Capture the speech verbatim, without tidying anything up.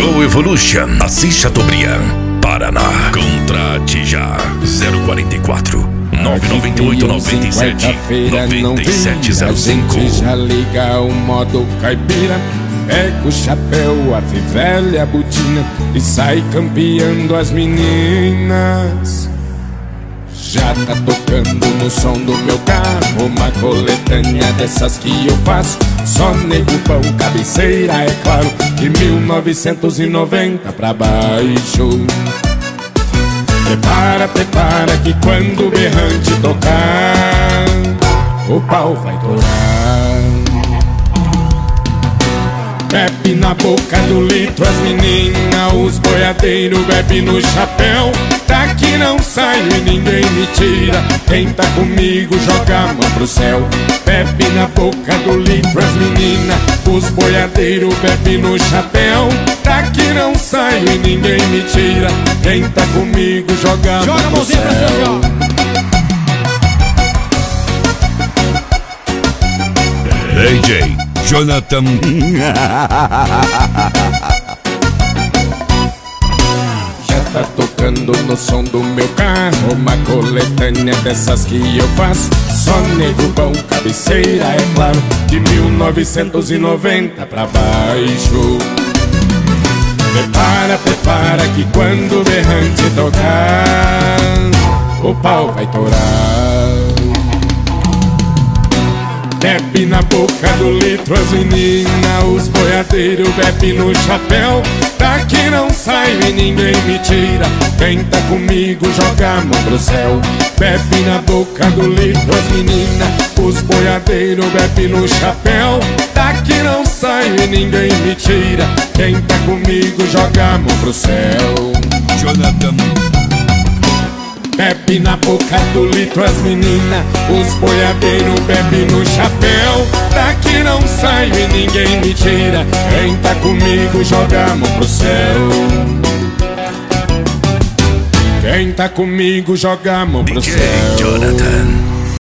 Go Evolution, Assis Chateaubriand, Paraná. Contrate já. zero quarenta e quatro, nove nove oito, nove sete, nove sete zero cinco. A gente já liga o modo caipira, pega o chapéu, a fivela, a botina e sai campeando as meninas. Já tá tocando no som do meu carro uma coletânea dessas que eu faço. Só nego pão, cabeceira, é claro, de mil novecentos e noventa pra baixo. Prepara, prepara que quando o berrante tocar, o pau vai torar. Bebe na boca do litro as meninas, os boiadeiros bebe no chapéu. Daqui não saio e ninguém me tira, quem tá comigo joga a mão pro céu. Bebe na boca do litro as meninas, os boiadeiros bebe no chapéu. Daqui não saio e ninguém me tira, quem tá comigo joga a mão pro céu. D J Jonathan. Já tá tocando no som do meu carro uma coletânea dessas que eu faço. Só nego bom, cabeceira, é claro, de mil novecentos e noventa pra baixo. Prepara, prepara que quando o berrante tocar, o pau vai torar. Bebe na boca do litro as meninas, os boiadeiros bebe no chapéu. Daqui não saio e ninguém me tira, quem tá comigo joga a mão pro céu. Bebe na boca do litro as meninas, os boiadeiros bebe no chapéu. Daqui não saio e ninguém me tira, quem tá comigo joga a mão pro céu. Jonathan. Bebe na boca do litro as meninas, os boiadeiros bebe no chapéu. Daqui não saio e ninguém me tira, quem tá comigo joga a mão pro céu. Quem tá comigo joga a mão pro D J céu. Jonathan.